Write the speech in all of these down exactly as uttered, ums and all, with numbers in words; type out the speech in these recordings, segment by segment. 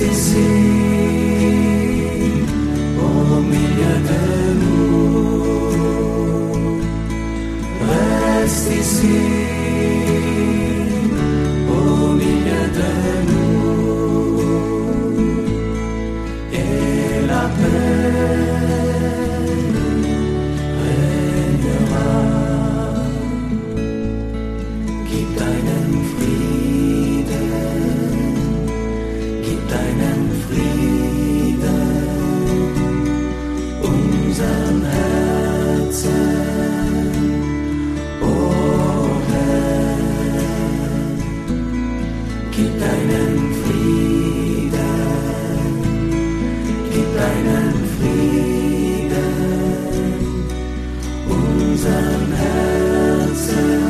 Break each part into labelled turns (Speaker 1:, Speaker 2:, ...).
Speaker 1: Resti sì, oh mia Deus, resti sì, oh mia Deus, e la paix regnerà. Gib deinen Frieden, gib deinen Frieden unseren Herzen, oh Herr. Gib deinen Frieden, gib deinen Frieden unseren Herzen.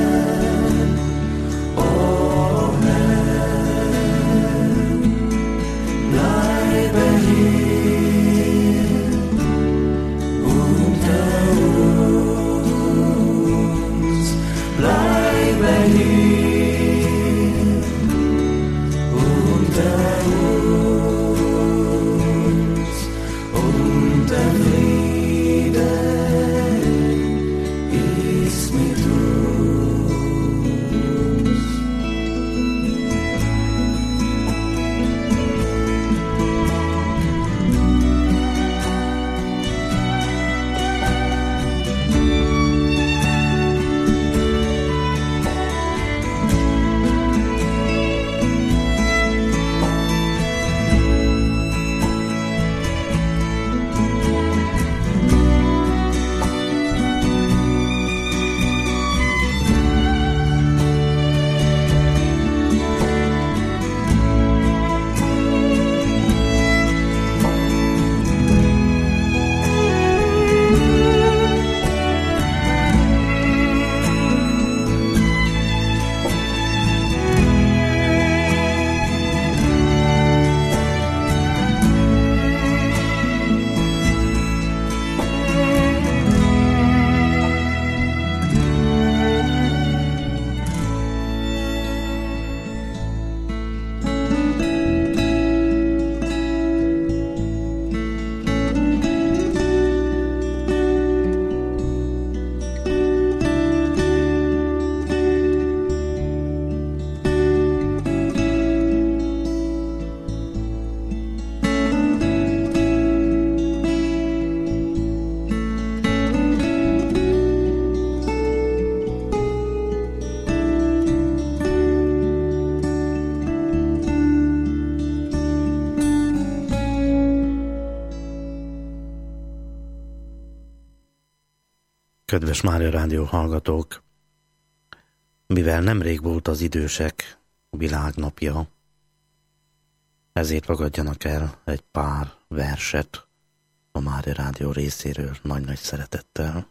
Speaker 2: Kedves Mária Rádió hallgatók, mivel nemrég volt az idősek világnapja, ezért fogadjanak el egy pár verset a Mária Rádió részéről nagy-nagy szeretettel.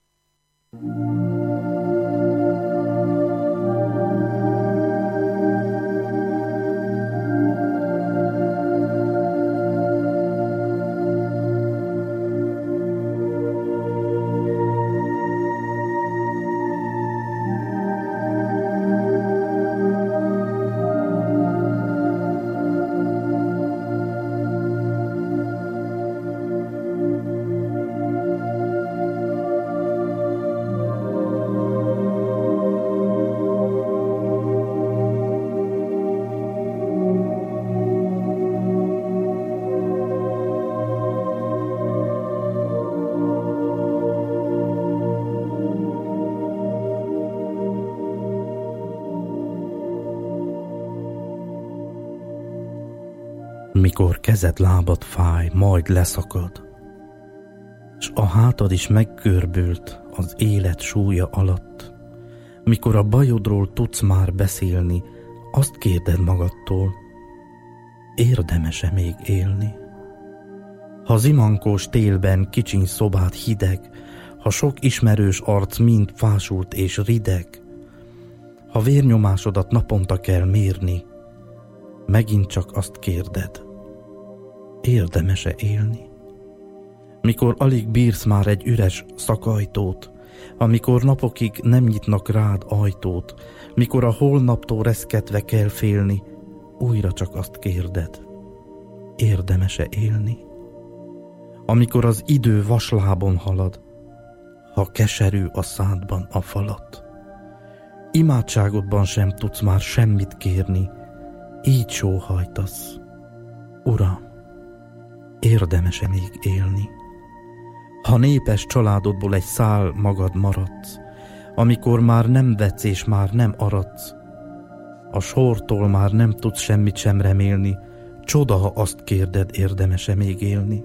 Speaker 2: Mikor kezed, lábad fáj, majd leszakad, s a hátad is meggörbült az élet súlya alatt, mikor a bajodról tudsz már beszélni, azt kérded magadtól, érdemes-e még élni? Ha zimankós télben kicsiny szobád hideg, ha sok ismerős arc mind fásult és rideg, ha vérnyomásodat naponta kell mérni, megint csak azt kérded, érdemes-e élni? Mikor alig bírsz már egy üres szakajtót, amikor napokig nem nyitnak rád ajtót, mikor a holnaptól reszketve kell félni, újra csak azt kérded, érdemes-e élni? Amikor az idő vaslábon halad, ha keserű a szádban a falat. Imádságodban sem tudsz már semmit kérni, így sóhajtasz. Uram, érdemes-e még élni? Ha népes családodból egy szál magad maradsz, amikor már nem vetsz és már nem aradsz, a sortól már nem tudsz semmit sem remélni, csoda, ha azt kérded, érdemes-e még élni?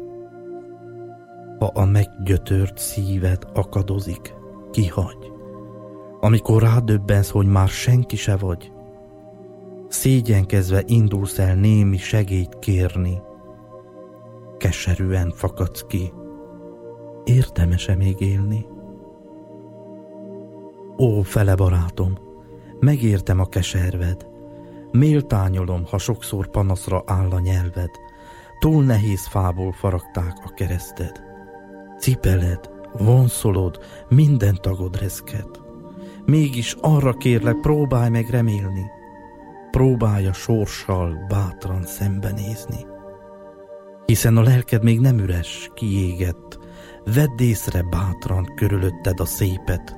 Speaker 2: Ha a meggyötört szíved akadozik, kihagy, amikor rádöbbensz, hogy már senki se vagy, szégyenkezve indulsz el némi segélyt kérni, keserűen fakadsz ki, érdemes-e még élni? Ó, fele barátom, megértem a keserved, méltányolom, ha sokszor panaszra áll a nyelved, túl nehéz fából faragták a kereszted, cipeled, vonszolod, minden tagod reszked. Mégis arra kérlek, próbálj meg remélni, próbálj a sorssal bátran szembenézni. Hiszen a lelked még nem üres, kiégett, vedd észre bátran körülötted a szépet.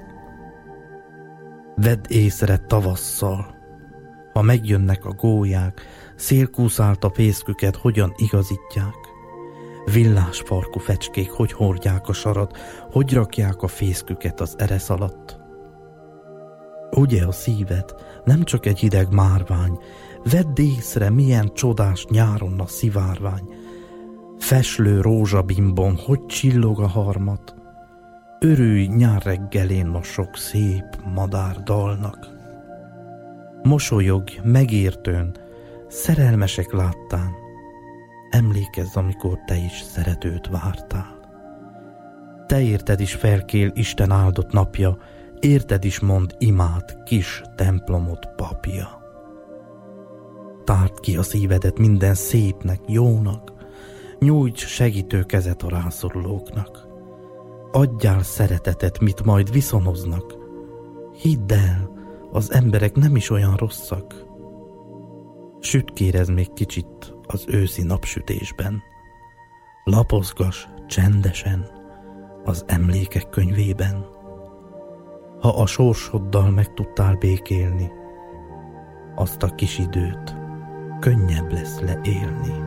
Speaker 2: Vedd észre tavasszal, ha megjönnek a gólyák, szélkúszált a fészküket hogyan igazítják. Villás farkú fecskék hogy hordják a sarat, hogy rakják a fészküket az eresz alatt. Ugye a szíved nem csak egy hideg márvány, vedd észre, milyen csodás nyáron a szivárvány. Feslő rózsabimbon hogy csillog a harmat, örülj nyár reggelén a sok szép madár dalnak. Mosolyogj megértőn, szerelmesek láttán, emlékezz, amikor te is szeretőt vártál. Te érted is felkél Isten áldott napja, érted is mond imád kis templomod papja. Tárd ki a szívedet minden szépnek, jónak, nyújts segítő kezet a rászorulóknak. Adjál szeretetet, mit majd viszonoznak. Hidd el, az emberek nem is olyan rosszak. Sütkérezd még kicsit az őszi napsütésben. Lapozgass csendesen az emlékek könyvében. Ha a sorsoddal meg tudtál békélni, azt a kis időt könnyebb lesz leélni.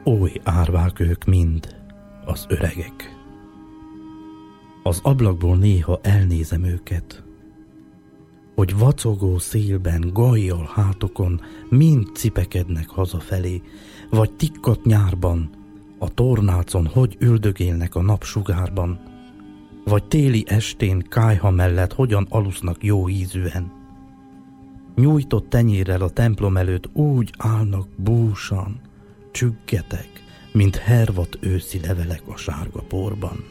Speaker 2: oly árvák ők mind, az öregek. Az ablakból néha elnézem őket, hogy vacogó szélben, gajjal hátokon mind cipekednek hazafelé, vagy tikkat nyárban, a tornácon hogy üldögélnek a napsugárban, vagy téli estén kályha mellett hogyan alusznak jó ízűen. Nyújtott tenyérrel a templom előtt úgy állnak búsan, csüggetek, mint hervat őszi levelek a sárga porban.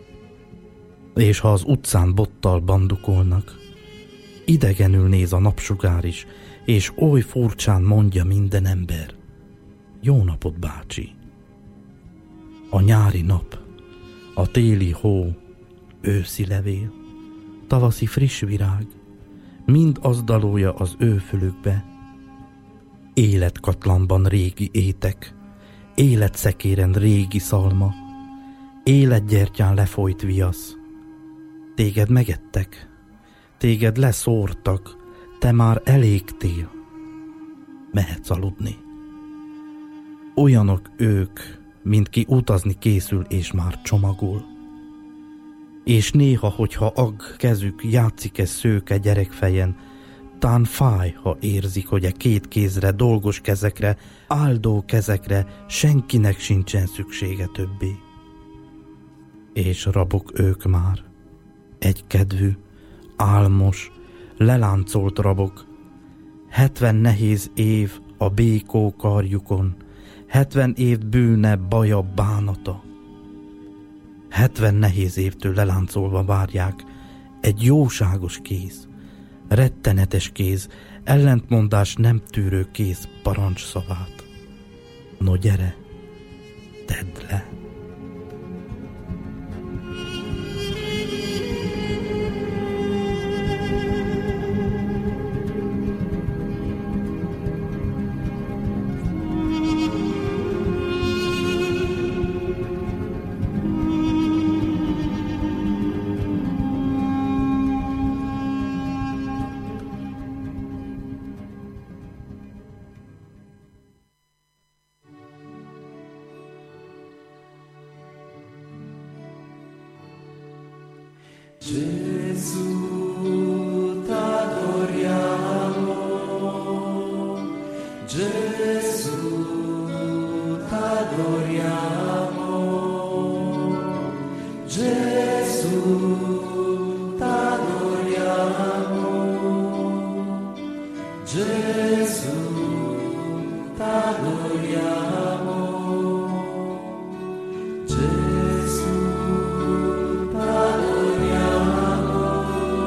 Speaker 2: És ha az utcán bottal bandukolnak, idegenül néz a napsugár is, és oly furcsán mondja minden ember: jó napot, bácsi! A nyári nap, a téli hó, őszi levél, tavaszi friss virág, mind az dalolja az ő fülükbe. Életkatlanban régi étek, életszekéren régi szalma, életgyertyán lefolyt viasz. Téged megettek, téged leszórtak, te már elégtél, mehetsz aludni. Olyanok ők, mint ki utazni készül és már csomagol. És néha, hogyha agg kezük, játszik-e szőke gyerekfejen, tán fáj, ha érzik, hogy e két kézre, dolgos kezekre, áldó kezekre senkinek sincsen szüksége többé. És rabok ők már, egykedvű, álmos, leláncolt rabok, hetven nehéz év a békó karjukon, hetven év bűne, baja, bánata. Hetven nehéz évtől leláncolva várják egy jóságos kéz, rettenetes kéz, ellentmondás nem tűrő kéz parancs szavát. No gyere, tedd le!
Speaker 1: Gesù, t'adoriamo.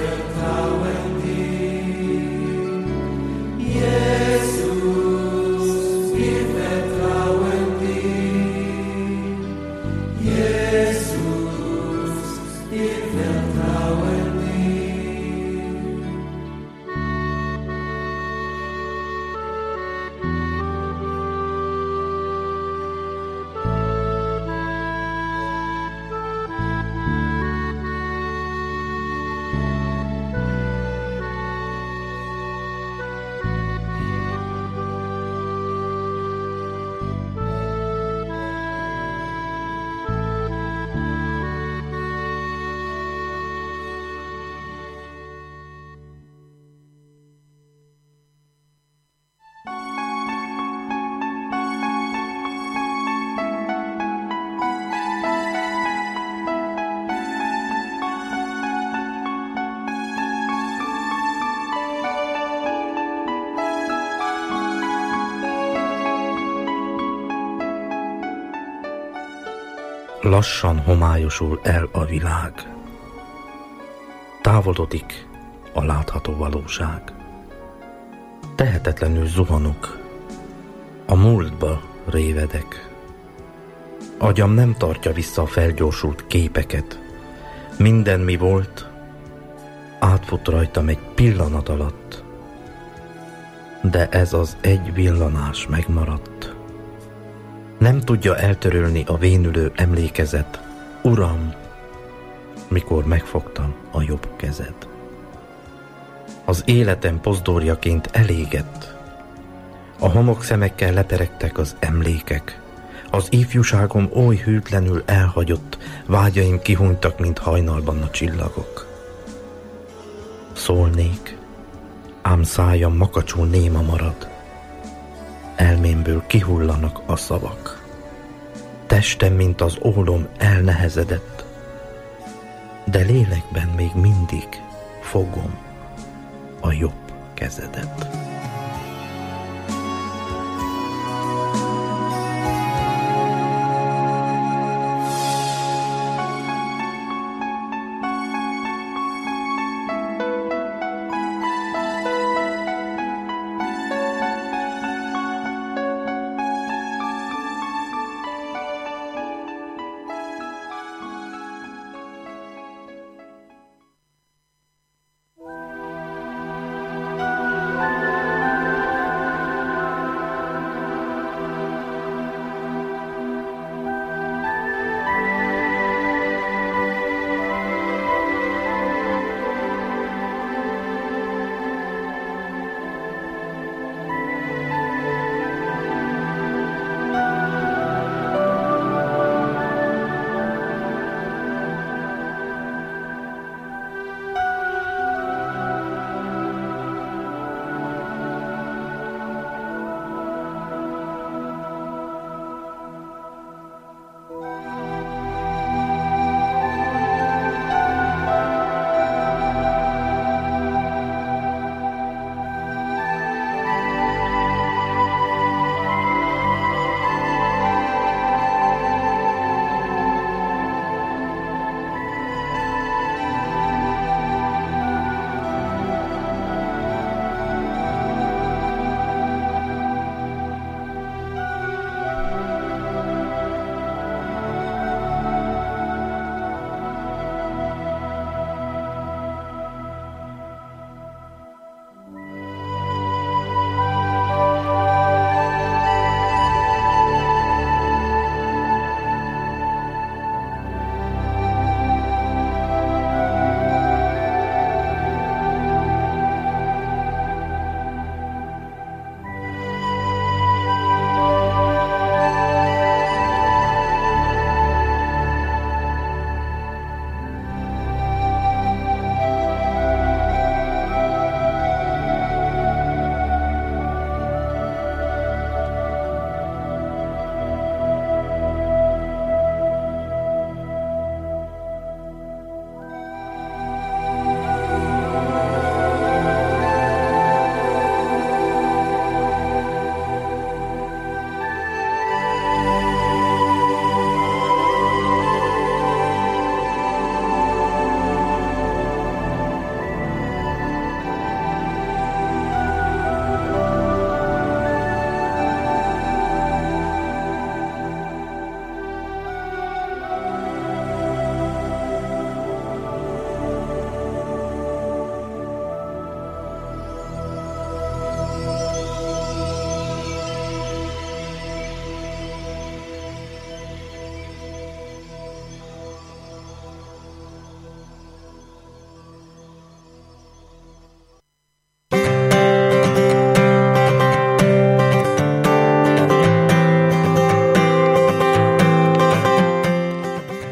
Speaker 2: Lassan homályosul el a világ. Távolodik a látható valóság. Tehetetlenül zuhanok, a múltba révedek. Agyam nem tartja vissza a felgyorsult képeket. Minden, mi volt, átfut rajtam egy pillanat alatt. De ez az egy villanás megmaradt. Nem tudja eltörölni a vénülő emlékezet. Uram, mikor megfogtam a jobb kezed. Az életem pozdorjaként elégett. A homokszemekkel leperegtek az emlékek. Az ifjúságom oly hűtlenül elhagyott, vágyaim kihunytak, mint hajnalban a csillagok. Szólnék, ám szájam makacsul néma marad. Elmémből kihullanak a szavak. Testem, mint az ólom, elnehezedett, de lélekben még mindig fogom a jobb kezedet.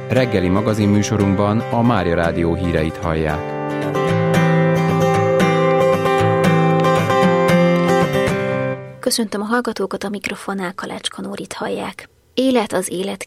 Speaker 3: Reggeli magazinműsorunkban a Mária Rádió híreit hallják.
Speaker 4: Köszöntöm a hallgatókat, a mikrofonnál Kalácska Nórit hallják. Élet az élet